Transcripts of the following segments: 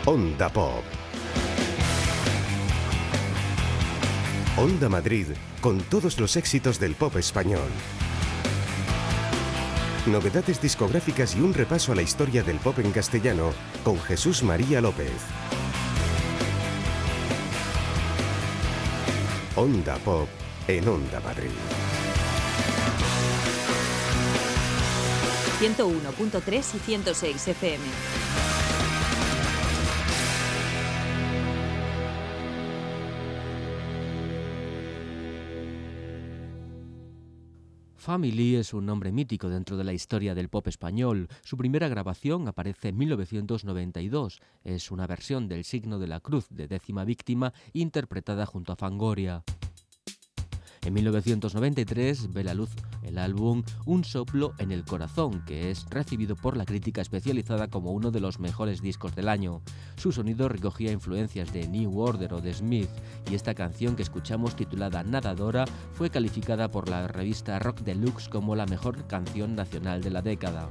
Onda Pop. Onda Madrid, con todos los éxitos del pop español. Novedades discográficas y un repaso a la historia del pop en castellano con Jesús María López. Onda Pop en Onda Madrid. 101.3 y 106 FM. Family es un nombre mítico dentro de la historia del pop español. Su primera grabación aparece en 1992. Es una versión del Signo de la Cruz de Décima Víctima interpretada junto a Fangoria. En 1993 ve la luz el álbum Un soplo en el corazón, que es recibido por la crítica especializada como uno de los mejores discos del año. Su sonido recogía influencias de New Order o de Smith, y esta canción que escuchamos titulada Nadadora fue calificada por la revista Rock Deluxe como la mejor canción nacional de la década.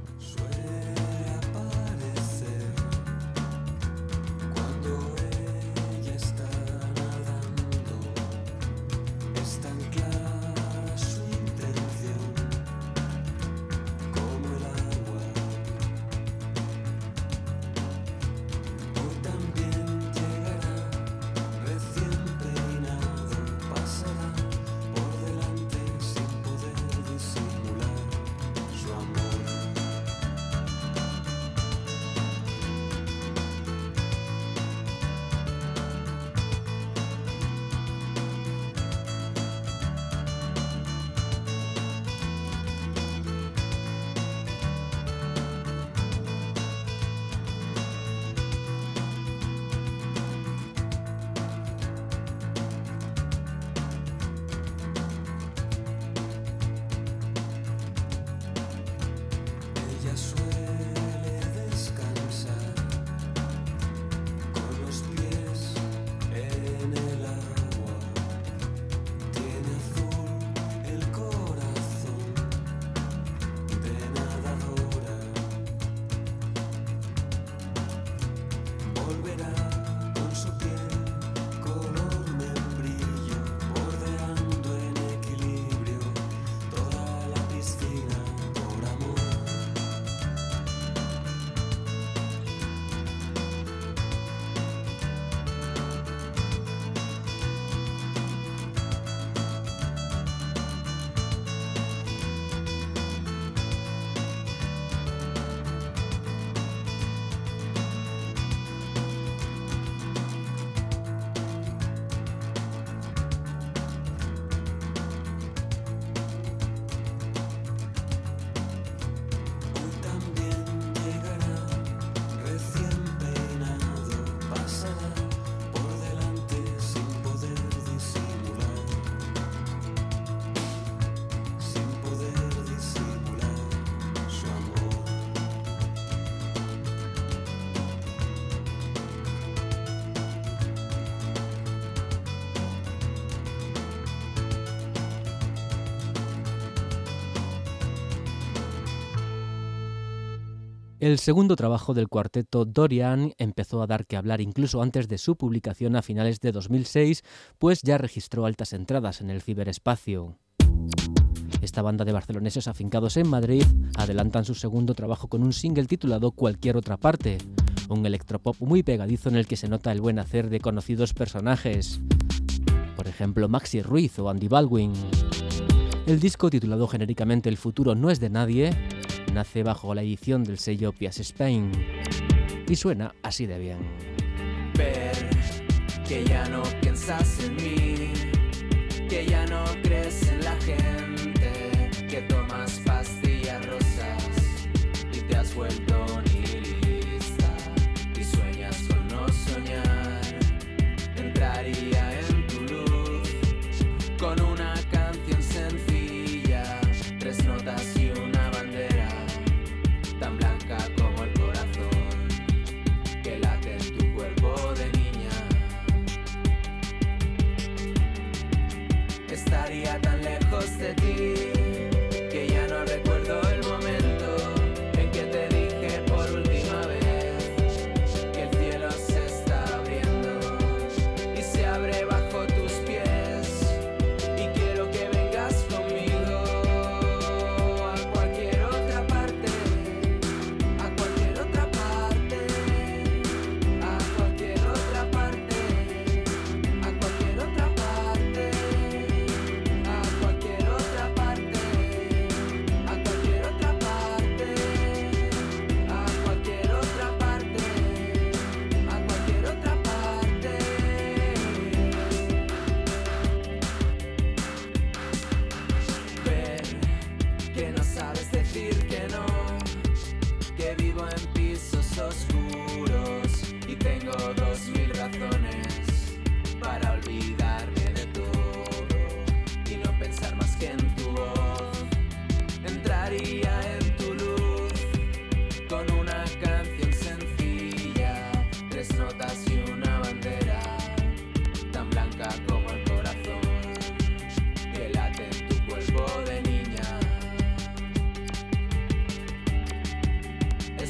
El segundo trabajo del cuarteto Dorian empezó a dar que hablar incluso antes de su publicación a finales de 2006, pues ya registró altas entradas en el ciberespacio. Esta banda de barceloneses afincados en Madrid adelantan su segundo trabajo con un single titulado Cualquier otra parte, un electropop muy pegadizo en el que se nota el buen hacer de conocidos personajes, por ejemplo Maxi Ruiz o Andy Baldwin. El disco, titulado genéricamente El futuro no es de nadie, nace bajo la edición del sello Pias Spain y suena así de bien. Ver que ya no piensas en mí, que ya no crees en la gente, que tomas pastillas rosas y te has vuelto nihilista y sueñas con no soñar. Entraría en tu luz con una canción sencilla, 3 notas y una bandera tan blanca como el corazón que late en tu cuerpo de niña. Estaría tan lejos de ti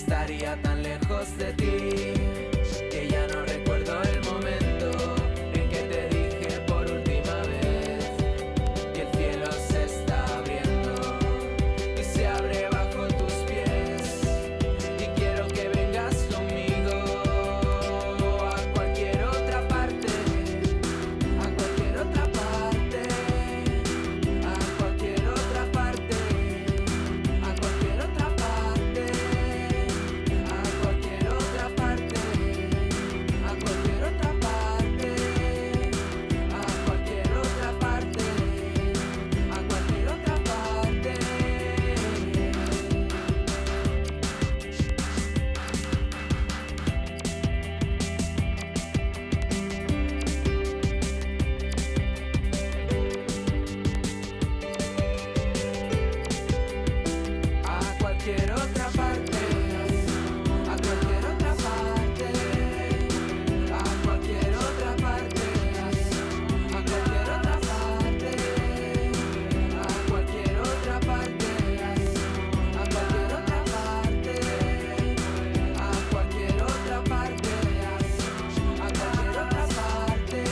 estaría tan lejos de ti, que ya no recuerdo el momento en que te dije por última vez, y el cielo se está abriendo y se abre bajo tus pies, y quiero que vengas conmigo a cualquier otra parte, a cualquier otra parte, a cualquier otra parte, a cualquier otra parte, a cualquier otra parte, a cualquier otra parte, a cualquier otra parte, a cualquier otra parte. A cualquier otra parte, a cualquier otra parte, a cualquier otra parte, a cualquier otra parte, a cualquier otra parte, a cualquier otra parte, a cualquier otra parte, a cualquier otra parte.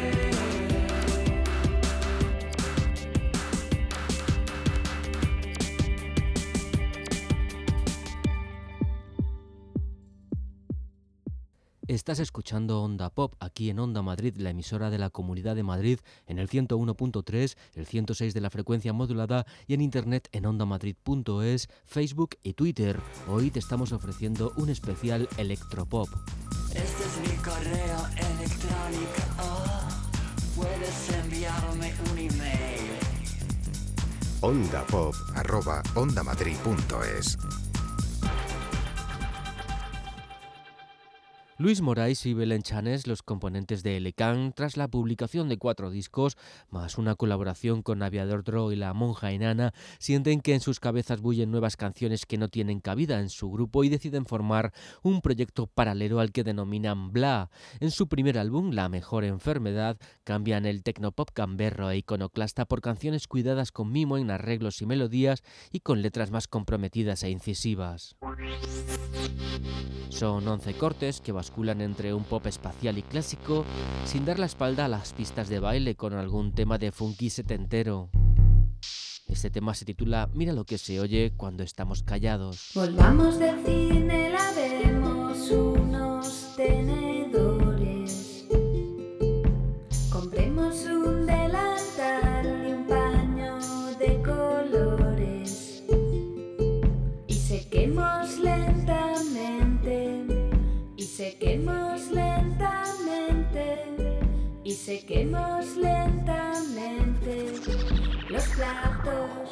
Estás escuchando Onda Pop aquí en Onda Madrid, la emisora de la Comunidad de Madrid, en el 101.3, el 106 de la frecuencia modulada y en internet en ondamadrid.es, Facebook y Twitter. Hoy te estamos ofreciendo un especial electropop. Este es mi correo electrónico. Puedes enviarme un email. ondapop@ondamadrid.es. Luis Morais y Belén Chanes, los componentes de Elecán, tras la publicación de 4 discos, más una colaboración con Aviador Dro y La Monja Enana, sienten que en sus cabezas bullen nuevas canciones que no tienen cabida en su grupo y deciden formar un proyecto paralelo al que denominan Bla. En su primer álbum, La Mejor Enfermedad, cambian el tecnopop gamberro e iconoclasta por canciones cuidadas con mimo en arreglos y melodías y con letras más comprometidas e incisivas. Son 11 cortes que basculan entre un pop espacial y clásico, sin dar la espalda a las pistas de baile con algún tema de funky setentero. Este tema se titula Mira lo que se oye cuando estamos callados. Volvamos del cine, lavemos unos tenedores. Compremos un delantal y un paño de colores. Y sequemos lentamente, y sequemos lentamente, y sequemos lentamente los platos.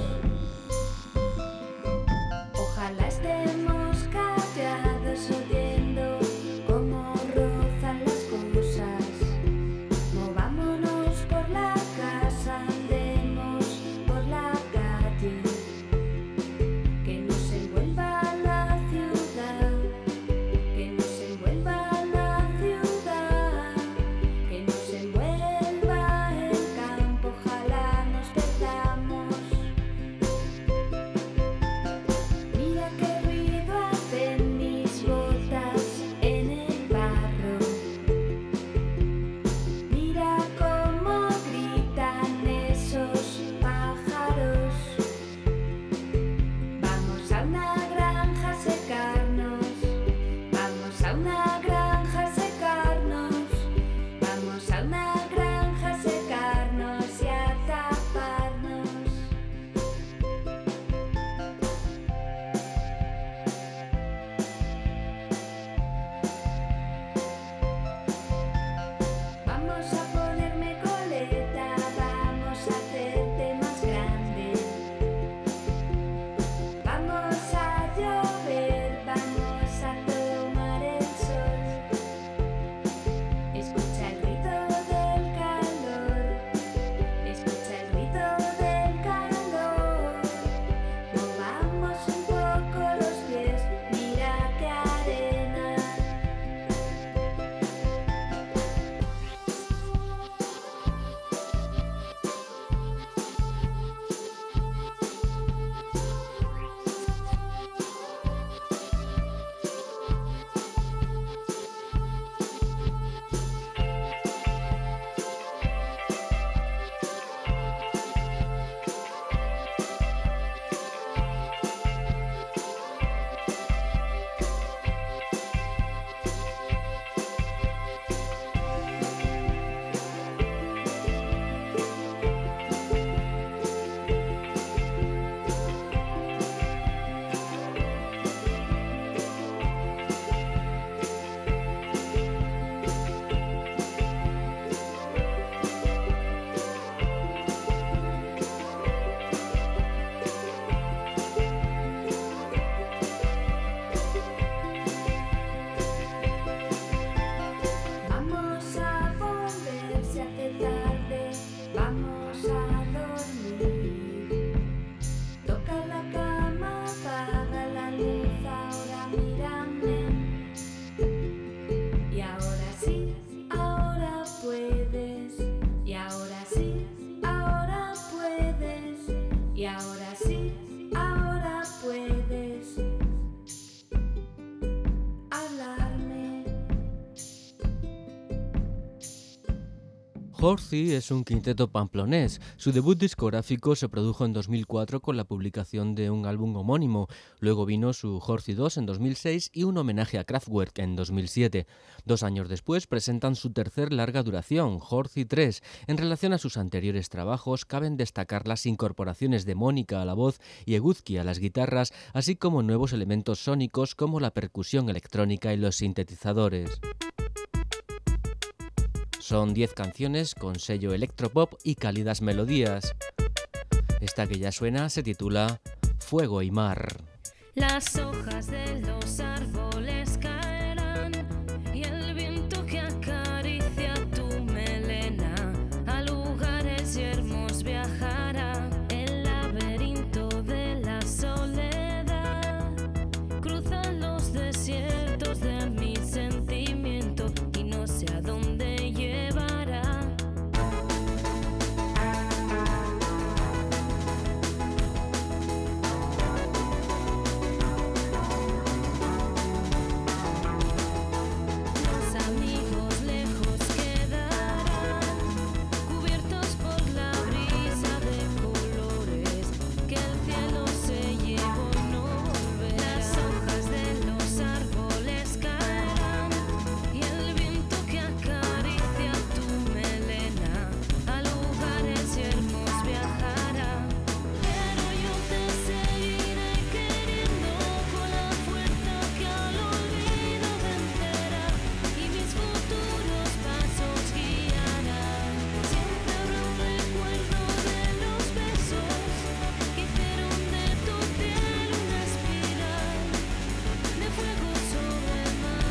Ojalá estemos callados oyendo cómo rozan las cosas. Movámonos por la casa, andemos por la calle. Que nos envuelva la ciudad, que nos envuelva la ciudad, que nos envuelva el campo, ojalá nos perdamos. Mira qué Horsey es un quinteto pamplonés. Su debut discográfico se produjo en 2004 con la publicación de un álbum homónimo. Luego vino su Horsey 2 en 2006 y un homenaje a Kraftwerk en 2007. 2 años después presentan su tercer larga duración, Horsey 3. En relación a sus anteriores trabajos, caben destacar las incorporaciones de Mónica a la voz y Eguzki a las guitarras, así como nuevos elementos sónicos como la percusión electrónica y los sintetizadores. Son 10 canciones con sello electropop y cálidas melodías. Esta que ya suena se titula Fuego y Mar. Las hojas de los árboles caerán y el viento que acaricia tu melena a lugares yermos viajará. El laberinto de la soledad cruzan los desiertos de mi sentimiento y no sé a dónde llevará. Los amigos lejos quedarán, cubiertos por la brisa de colores que el cielo se llevó y no volverá. Las hojas de los árboles caerán y el viento que acaricia tu melena a lugares yermos viajará. Pero yo te seguiré queriendo con la fuerza que al olvido vencerá y mis futuros pasos guiará. Siempre habrá un recuerdo de los besos que hicieron de tu piel una espiral de fuego sobre el mar.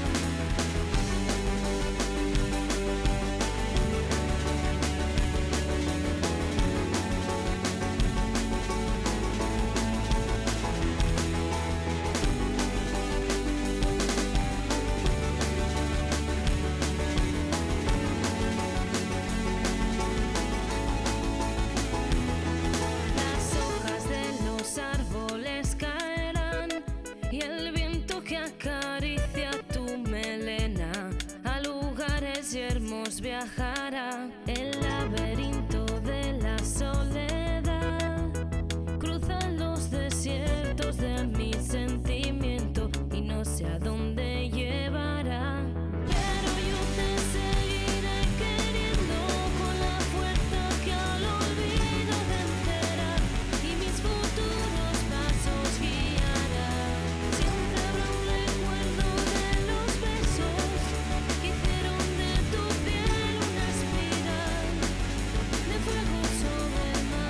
Las hojas de los árboles caerán y el viento que acaricia tu melena a lugares yermos viajará. El laberinto de la soledad cruzan los desiertos de mi sentimiento y no sé a dónde llevará. Pero yo te seguiré queriendo con la fuerza que al olvido vencerá y mis futuros pasos guiará. Siempre habrá un recuerdo de los besos que hicieron de tu piel una espiral de fuego sobre el mar.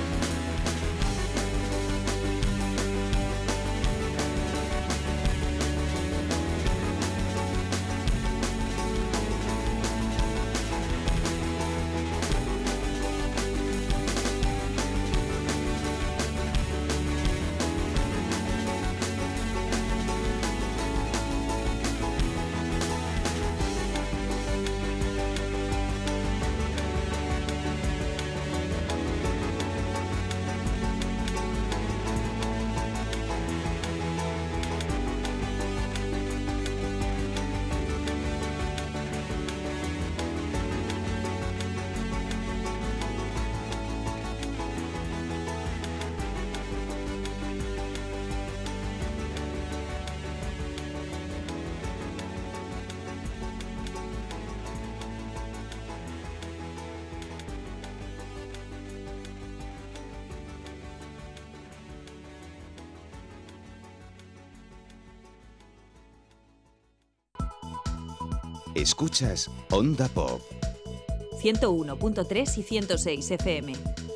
Escuchas Onda Pop. 101.3 y 106 FM.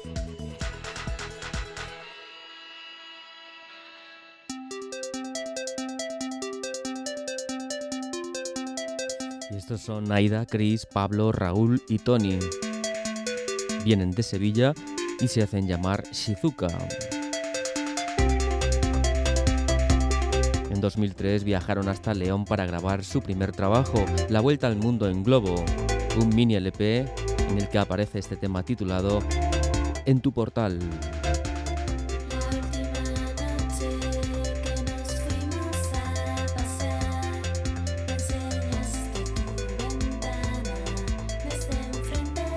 Y estos son Aida, Chris, Pablo, Raúl y Tony. Vienen de Sevilla y se hacen llamar Shizuka. En 2003 viajaron hasta León para grabar su primer trabajo, La Vuelta al Mundo en Globo, un mini LP en el que aparece este tema titulado En tu portal. La última noche que nos fuimos a pasear, me enseñaste tu ventana desde enfrente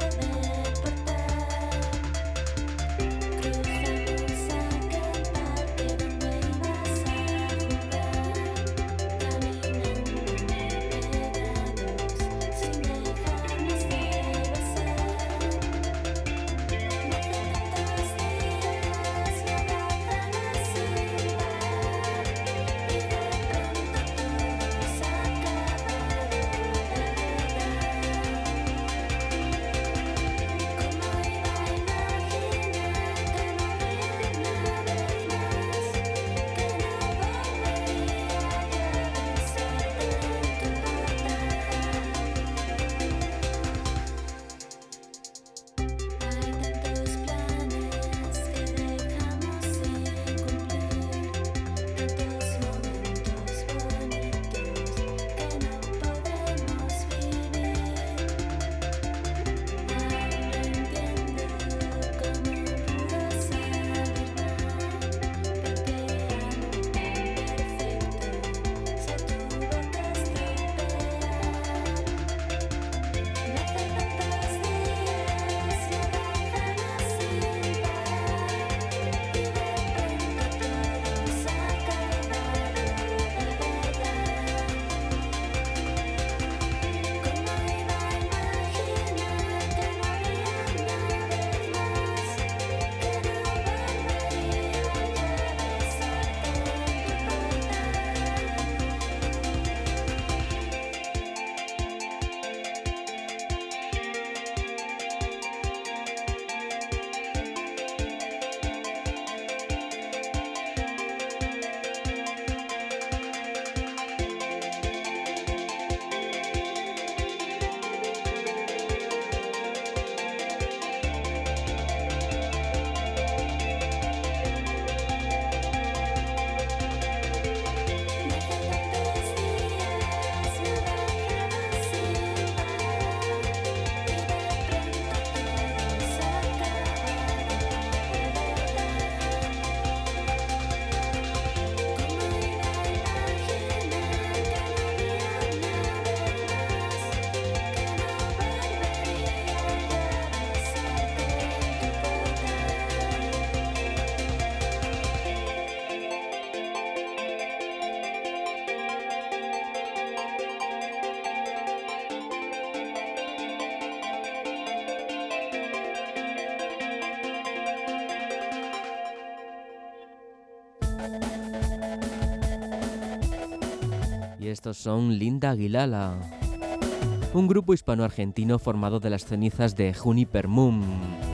estos son Linda Aguilala, un grupo hispano-argentino formado de las cenizas de Juniper Moon.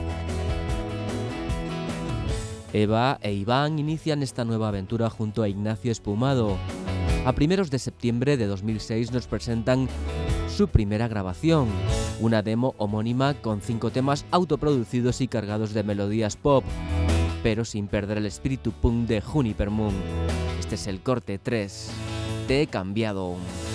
Eva e Iván inician esta nueva aventura junto a Ignacio Espumado. A primeros de septiembre de 2006 nos presentan su primera grabación, una demo homónima con 5 temas autoproducidos y cargados de melodías pop, pero sin perder el espíritu punk de Juniper Moon. Este es el corte 3, Te he cambiado.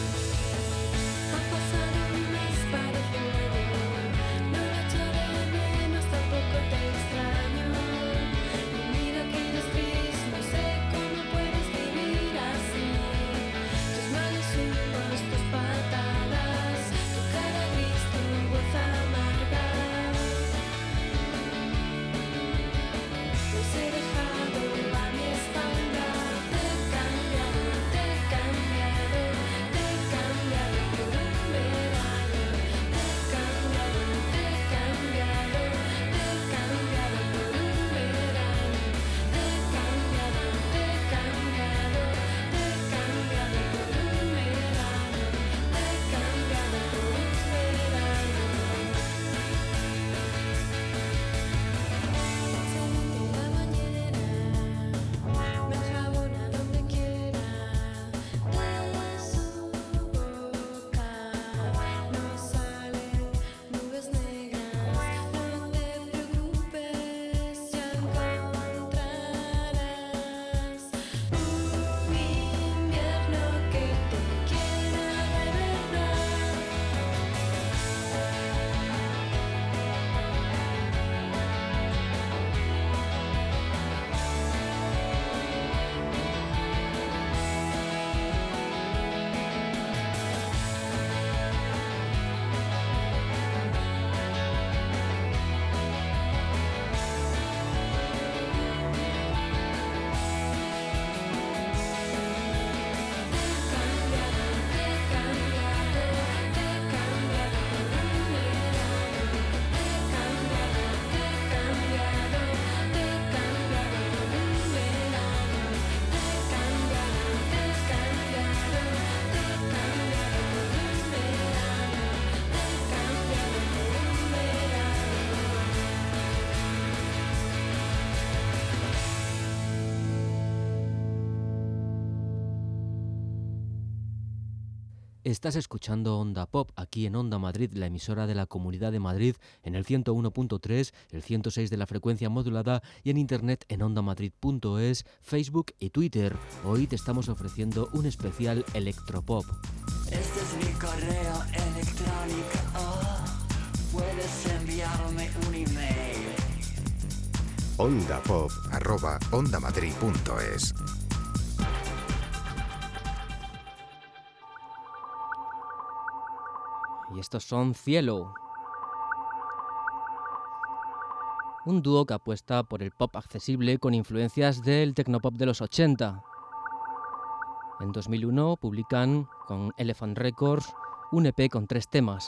Estás escuchando Onda Pop aquí en Onda Madrid, la emisora de la Comunidad de Madrid, en el 101.3, el 106 de la frecuencia modulada y en internet en ondamadrid.es, Facebook y Twitter. Hoy te estamos ofreciendo un especial electropop. Este es mi correo electrónico. Puedes enviarme un email. ondapop@ondamadrid.es. Y estos son Cielo, un dúo que apuesta por el pop accesible con influencias del tecnopop de los 80. En 2001 publican con Elephant Records un EP con 3 temas.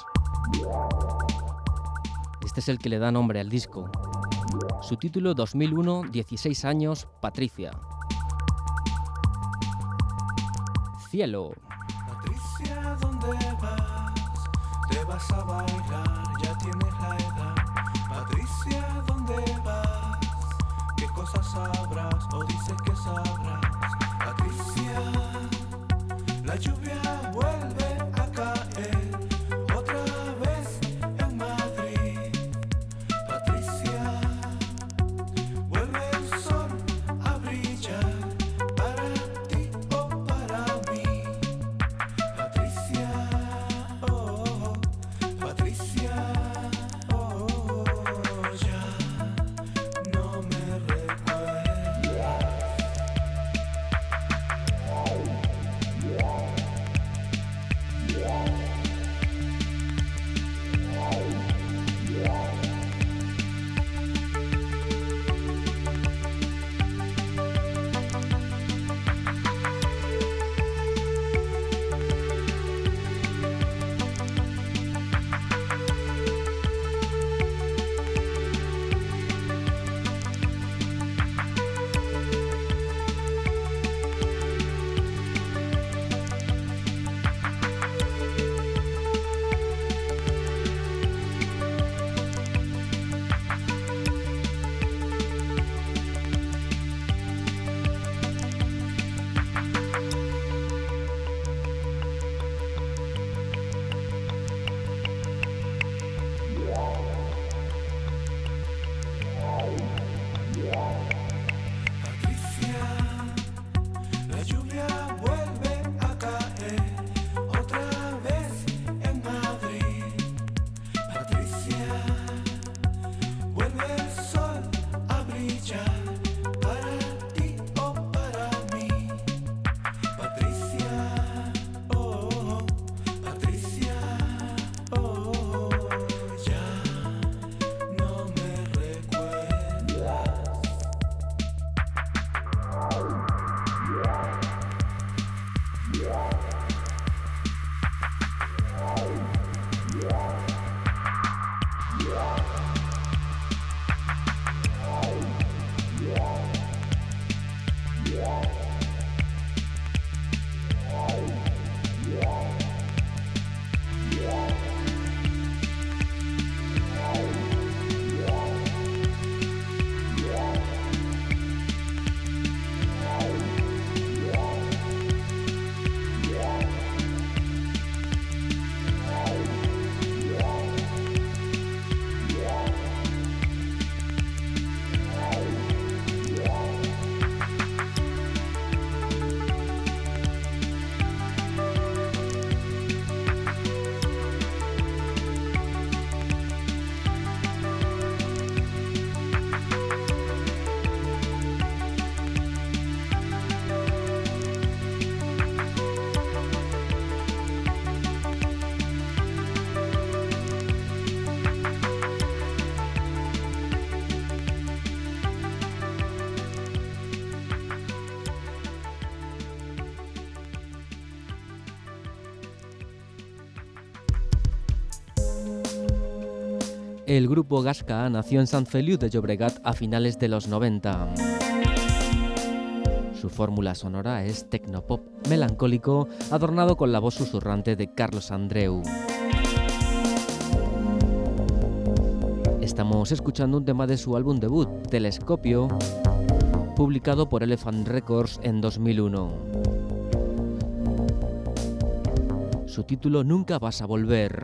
Este es el que le da nombre al disco. Su título 2001, 16 años, Patricia. Cielo. Patricia, ¿dónde vas? Te vas a bailar, ya tienes la edad. Patricia, ¿dónde vas? ¿Qué cosas sabrás o dices que sabrás? Patricia, la lluvia vuelve a caer otra vez en Madrid. Patricia, vuelve el sol a brillar para ti o para mí. Patricia, oh, Patricia, oh, ya no me recuerdas. lluvia vuelve a caer otra vez en Madrid. Patricia, vuelve el sol a brillar para ti o para mí. Patricia, oh, Patricia, oh, ya no me recuerdas. El grupo Gasca nació en Sant Feliu de Llobregat a finales de los 90. Su fórmula sonora es tecnopop melancólico, adornado con la voz susurrante de Carlos Andreu. Estamos escuchando un tema de su álbum debut, Telescopio, publicado por Elephant Records en 2001. Su título, Nunca vas a volver.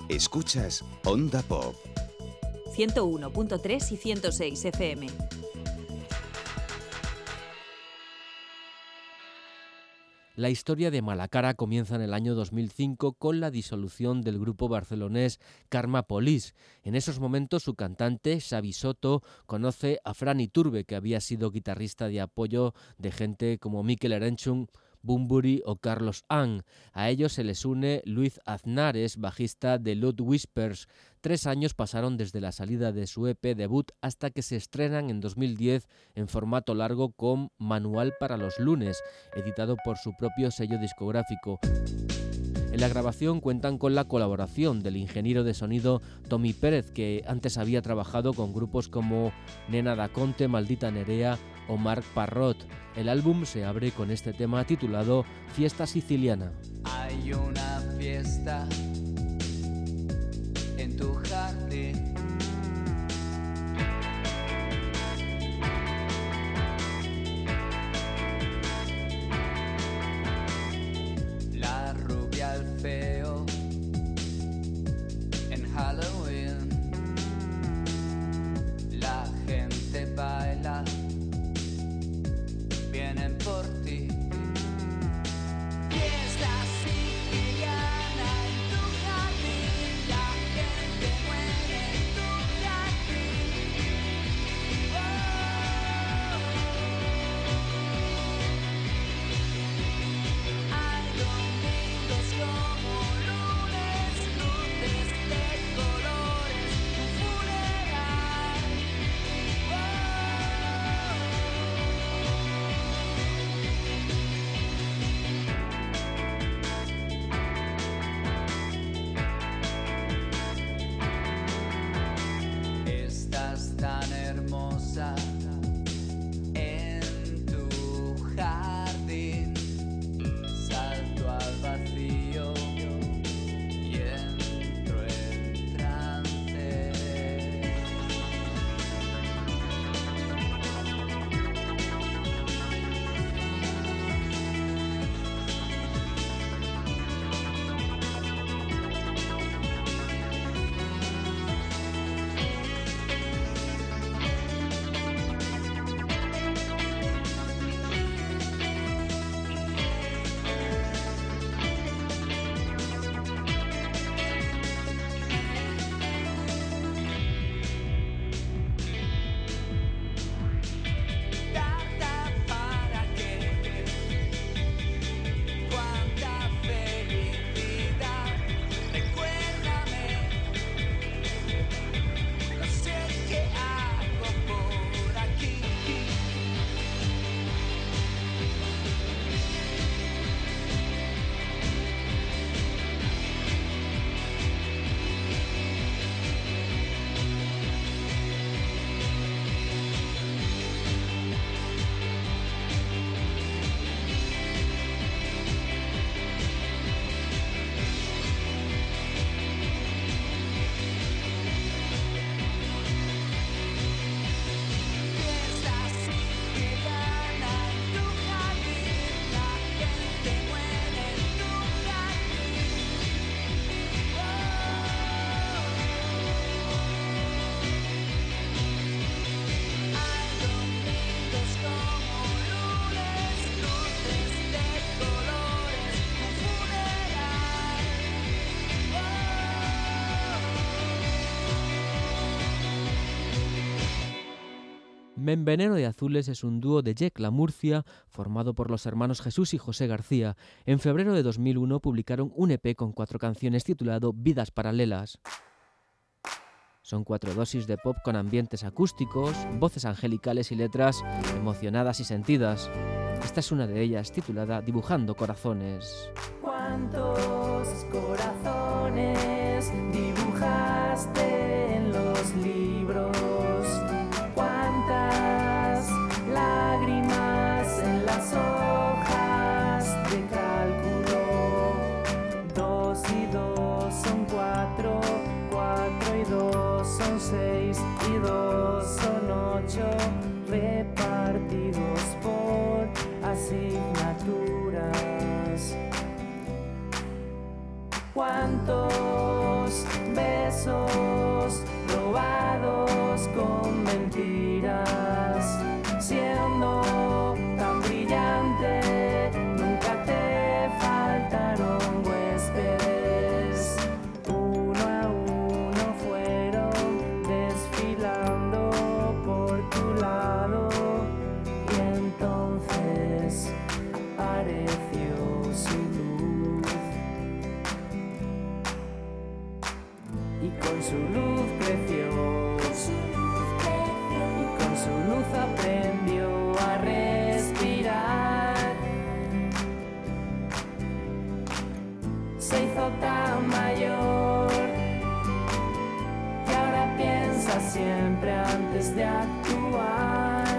Escuchas Onda Pop. 101.3 y 106 FM. La historia de Malacara comienza en el año 2005 con la disolución del grupo barcelonés Karma Police. En esos momentos su cantante, Xavi Soto, conoce a Fran Iturbe, que había sido guitarrista de apoyo de gente como Mikel Erenchun, Bunbury o Carlos Ang. A ellos se les une Luis Aznares, bajista de Loud Whispers. 3 años pasaron desde la salida de su EP debut hasta que se estrenan en 2010 en formato largo con Manual para los lunes, editado por su propio sello discográfico. En la grabación cuentan con la colaboración del ingeniero de sonido Tommy Pérez, que antes había trabajado con grupos como Nena da Conte, Maldita Nerea o Marc Parrot. El álbum se abre con este tema titulado Fiesta Siciliana. Hay una fiesta en tu jardín. La rubia al feo en Halloween. La gente baila, vienen por ti. Fiesta siciliana en tu jardín, la gente muere en tu jardín. Hay domingos como lunes, luces de colores, un funeral. Estás tan hermosa en tu jardín. Salto al vacío y entro en trance. Tarda para que cuánta felicidad. Recuérdame, no sé qué hago por aquí. Fiesta siciliana en tu jardín, la gente muere en tu jardín. Hay domingos como lunes, luces de colores, un funeral. Membeneno de Azules es un dúo de Yecla, Murcia, formado por los hermanos Jesús y José García. En febrero de 2001 publicaron un EP con 4 canciones titulado Vidas Paralelas. Son 4 dosis de pop con ambientes acústicos, voces angelicales y letras emocionadas y sentidas. Esta es una de ellas, titulada Dibujando Corazones. ¿Cuántos corazones dibujaste en los libros? ¿Cuántas lágrimas en las hojas de cálculo? 2 y 2 son 4, 4 y 2 son 6 y 2 son 8, repartidos por asignaturas. ¿Cuántos desapareció su luz. Y con su luz creció, y con su luz aprendió a respirar. Se hizo tan mayor que ahora piensa siempre antes de actuar,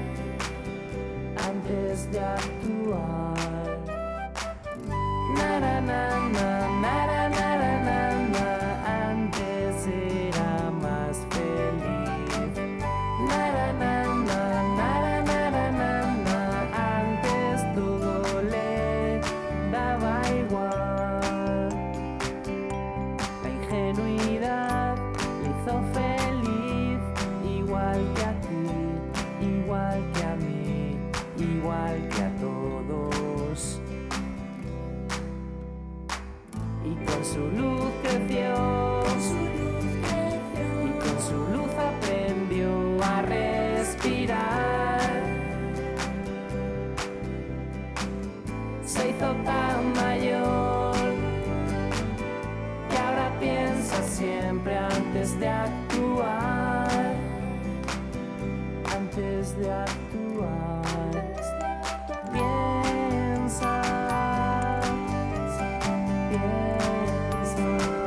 antes de actuar. Na, na, na, na, na, na, na, na, na. Antes era más feliz. Na, na, na, na, na, na, na, na, na. Antes todo le daba igual. La ingenuidad le hizo feliz, igual que a ti, igual que a mí, igual que a todos. Y con su luz creció, y con su luz aprendió a respirar. Se hizo tan mayor que ahora piensa siempre antes de actuar, antes de actuar. Piensa, piensa.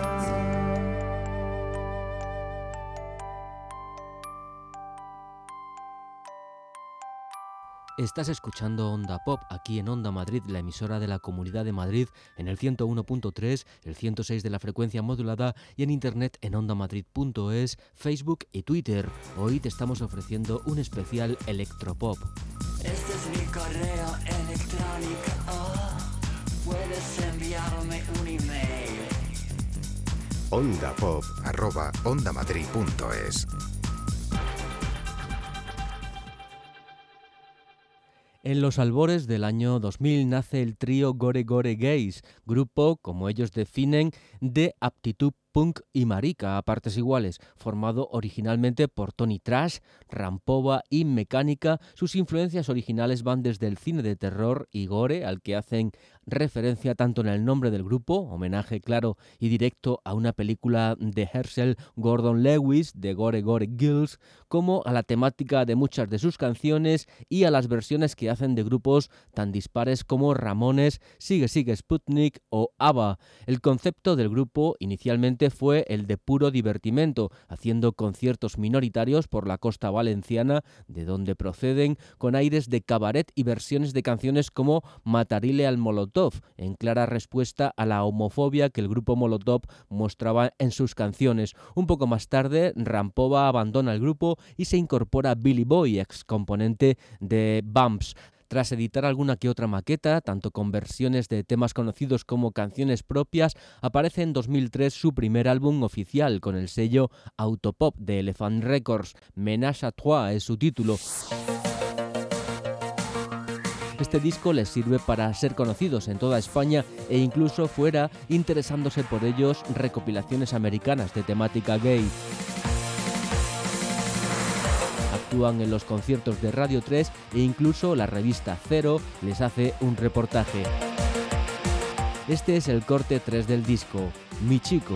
Estás escuchando Onda Pop aquí en Onda Madrid, la emisora de la Comunidad de Madrid, en el 101.3, el 106 de la frecuencia modulada y en internet en ondamadrid.es, Facebook y Twitter. Hoy te estamos ofreciendo un especial electropop. Este es mi correo electrónico. Puedes enviarme un email. ondapop@ondamadrid.es. En los albores del año 2000 nace el trío Gore Gore Gays, grupo, como ellos definen, de aptitud punk y marica a partes iguales, formado originalmente por Tony Trash, Rampova y Mecánica. Sus influencias originales van desde el cine de terror y gore, al que hacen referencia tanto en el nombre del grupo, homenaje claro y directo a una película de Herschel Gordon Lewis, de Gore Gore Girls, como a la temática de muchas de sus canciones y a las versiones que hacen de grupos tan dispares como Ramones, Sigue Sigue Sputnik o ABBA. El concepto del grupo inicialmente fue el de puro divertimento, haciendo conciertos minoritarios por la costa valenciana, de donde proceden, con aires de cabaret y versiones de canciones como Matarile al Molotov, en clara respuesta a la homofobia que el grupo Molotov mostraba en sus canciones. Un poco más tarde, Rampova abandona el grupo y se incorpora Billy Boy, ex componente de Bumps. Tras editar alguna que otra maqueta, tanto con versiones de temas conocidos como canciones propias, aparece en 2003 su primer álbum oficial con el sello Autopop de Elephant Records. Ménage à Trois es su título. Este disco les sirve para ser conocidos en toda España e incluso fuera, interesándose por ellos recopilaciones americanas de temática gay. Actúan en los conciertos de Radio 3 e incluso la revista Cero les hace un reportaje. Este es el corte 3 del disco, Mi Chico.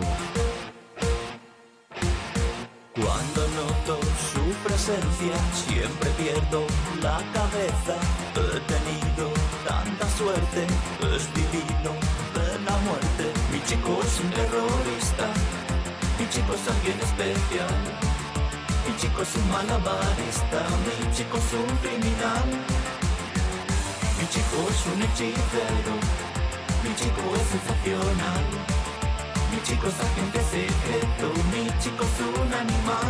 Cuando noto su presencia siempre pierdo la cabeza. He tenido tanta suerte, es divino de la muerte. Mi chico es un terrorista, mi chico es alguien especial. Mi chico es un malabarista, mi chico es un criminal. Mi chico es un hechicero, mi chico es sensacional. Mi chico es agente secreto, mi chico es un animal.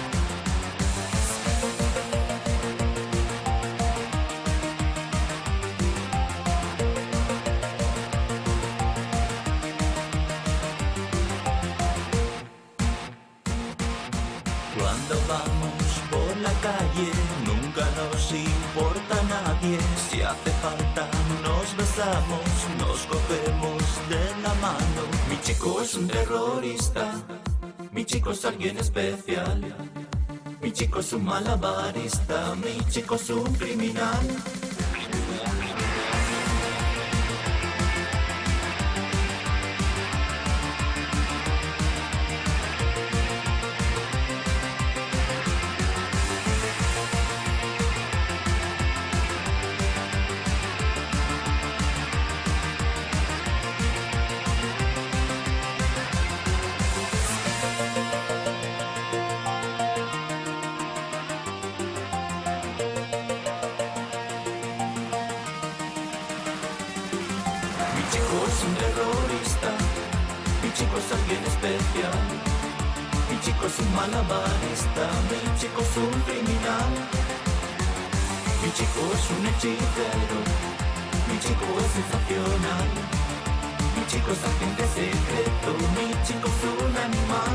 Cuando vamos por la calle nunca nos importa nadie. Si hace falta nos besamos, nos cogemos de la mano. Mi chico es un terrorista, mi chico es alguien especial. Mi chico es un malabarista, mi chico es un criminal. chico es un terrorista, mi chico es alguien especial, mi chico es un malabarista, mi chico es un criminal, mi chico es un hechicero, mi chico es sensacional, mi chico es agente secreto, mi chico es un animal.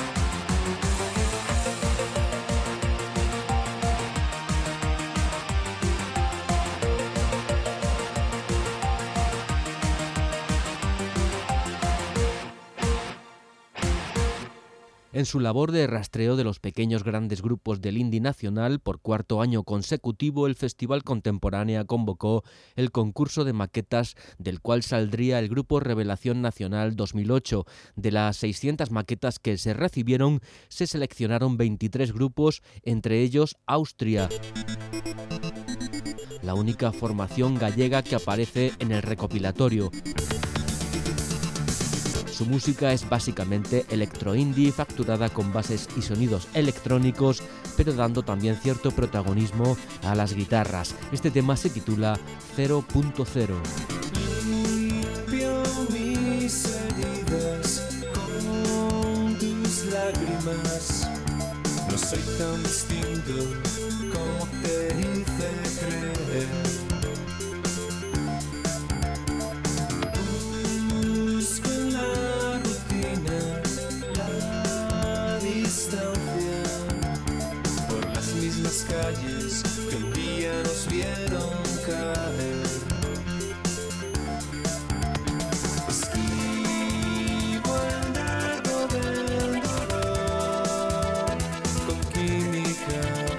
En su labor de rastreo de los pequeños grandes grupos del indie nacional, por cuarto año consecutivo, el Festival Contemporánea convocó el concurso de maquetas del cual saldría el grupo Revelación Nacional 2008. De las 600 maquetas que se recibieron, se seleccionaron 23 grupos, entre ellos Austria, la única formación gallega que aparece en el recopilatorio. Su música es básicamente electro-indie, facturada con bases y sonidos electrónicos, pero dando también cierto protagonismo a las guitarras. Este tema se titula 0.0. Limpio mis heridas con tus lágrimas. No soy tan distinto como te hice creer. Busco en la rutina la distancia por las mismas calles que un día nos vieron caer. Esquivo el dardo del dolor con química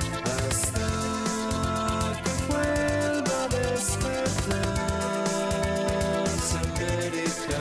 hasta que vuelva a despertarse América.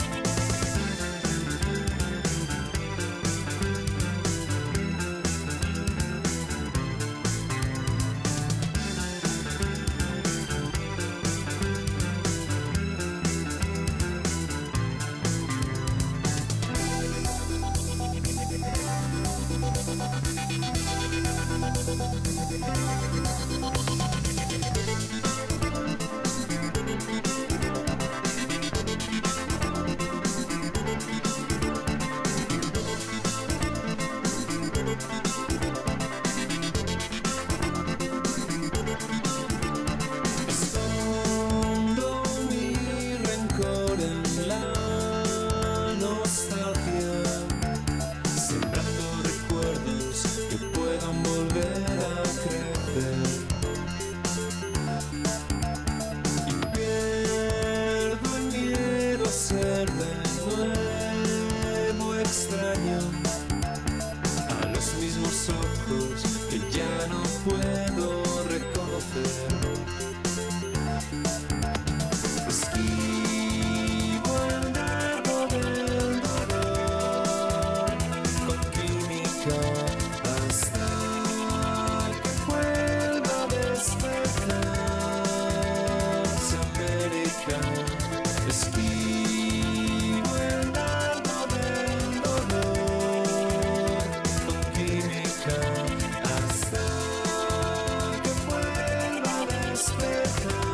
Escondo mi rencor en la nostalgia, sembrando recuerdos que puedan volver a crecer. Y pierdo el miedo a ser de nuevo extraño a los mismos ojos que ya no puedo reconocer. Esquivo el dardo del dolor con química hasta que vuelva a despertarse América. Esquivo el dardo del dolor con química hasta que vuelva a despertarse América.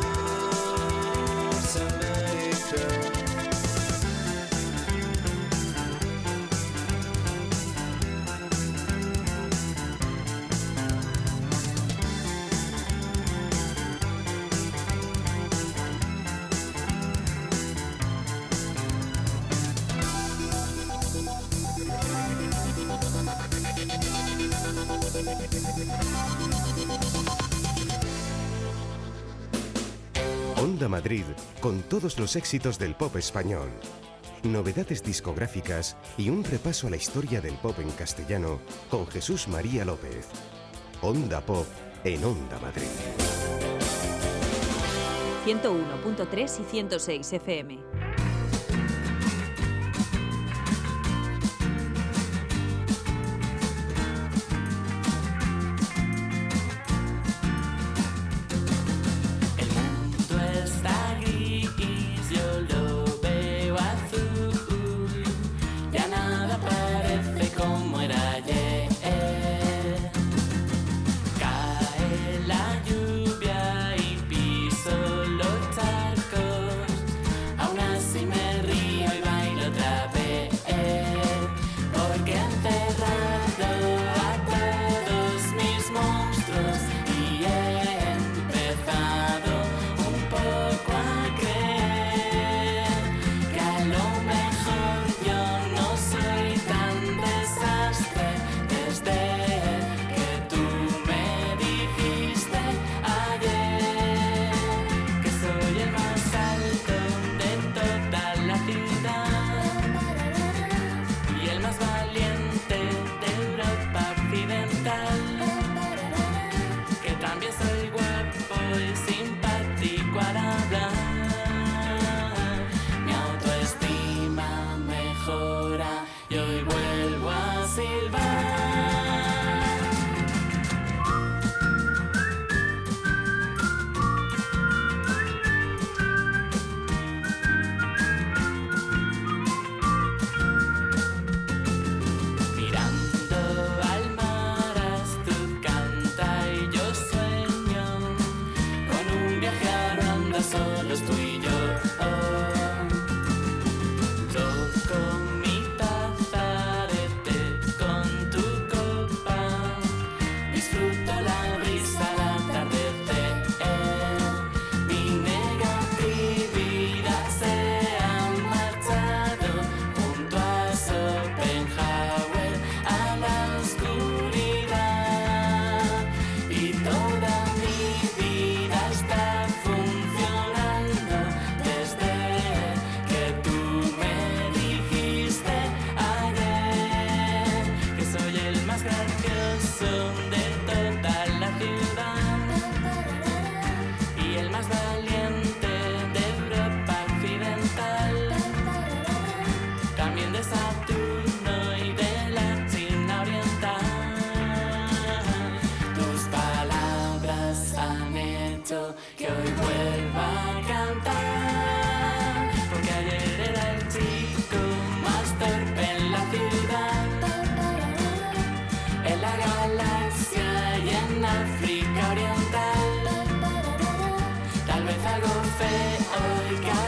Onda Madrid, con todos los éxitos del pop español. Novedades discográficas y un repaso a la historia del pop en castellano con Jesús María López. Onda Pop en Onda Madrid. 101.3 y 106 FM. A una y yo. Toco mi taza de té con tu copa, disfruto la brisa al atardecer. Mi negatividad se ha marchado junto a Schopenhauer a la oscuridad, y toda mi vida está funcionando desde que tú me dijiste ayer que soy el más gracioso de toda la ciudad y el más valiente de Europa occidental, también de Saturno y de la China oriental. Tus palabras han hecho que hoy vuelva a cantar, porque ayer era el chico más torpe en la ciudad, en la galaxia y en África oriental. Tal vez algo feo y